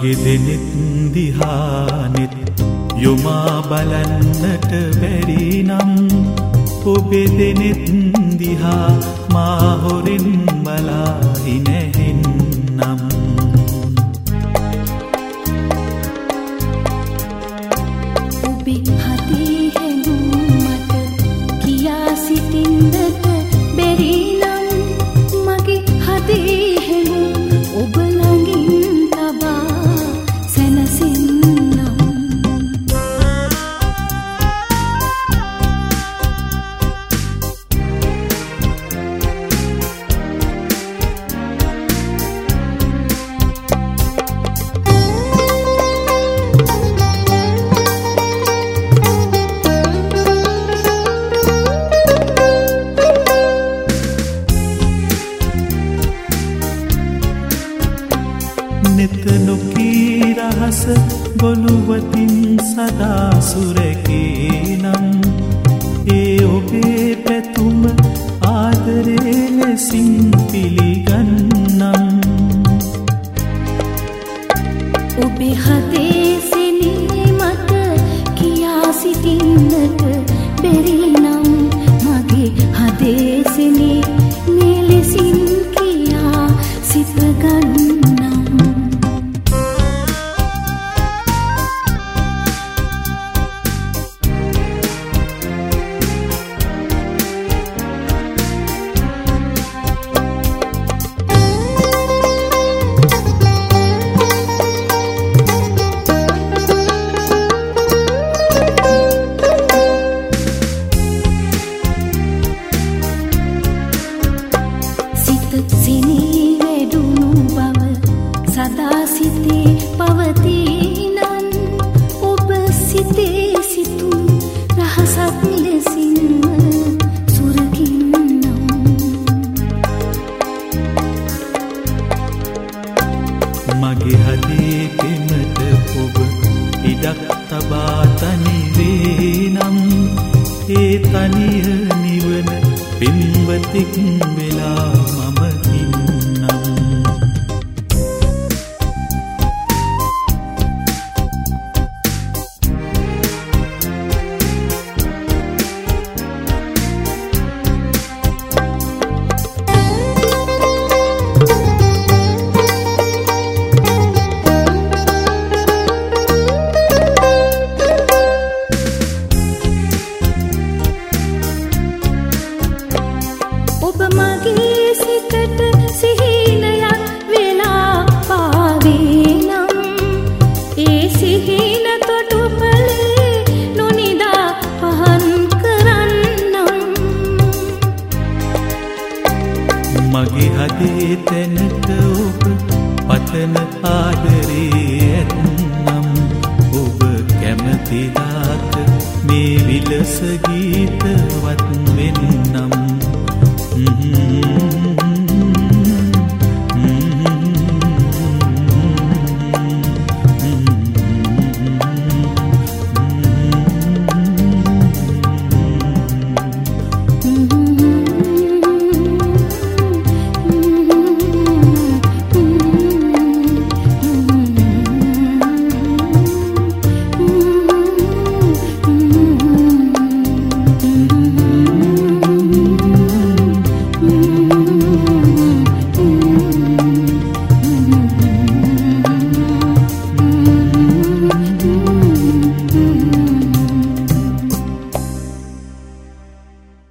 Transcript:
මගේ දෙනෙත් දිහානෙත් යොමා බලන්නට බැරි නම් ඔබේ දෙනෙත් දිහා මා හොරෙන් බලාහි නැහෙන්නම් ඔබේ හදේ හැඟුම් මට කියා සිටින්නට බැරි නම් මගේ හදේ හැඟුම් ඔබ ළඟින් තබා සැනසෙන්නම් නොකී රහස ගොළුවතින් සදා සුරැකේ නම් ඒ ඔබේ පැතුම ආදරේ ලෙසින් පිළිගන්නම් ඔබේ හදේ සෙනේ මට කියා සිටින්නට බැරි නම් මගේ හදේ සෙනේ මේ ලෙසින් කියා සිතගන්නම් සිනී වැඩුණු බව සදා සිතේ පවතිනම් ඔබ සිතේ සිතුම් රහසක් ලෙසින්ම සුරකින්නම් මගේ හදේ පෙමට ඔබ ඉඩක් තබා තනි වේ නම් ඒ තනිය නිවන පින්වතෙක් වෙලා මම ඉන්නම් ඔබ මගේ සිතට සිහිනයක් වෙලා පාවේ නම් ඒ සිහින තොටුපලේ නොනිදා පහන් කරන්නම් මගේ හදේ තැනට ඔබ පතන ආදරේ ඇත්නම් ඔබ කැමතිදාක මේ විලස ගීතවත් වෙන්නම්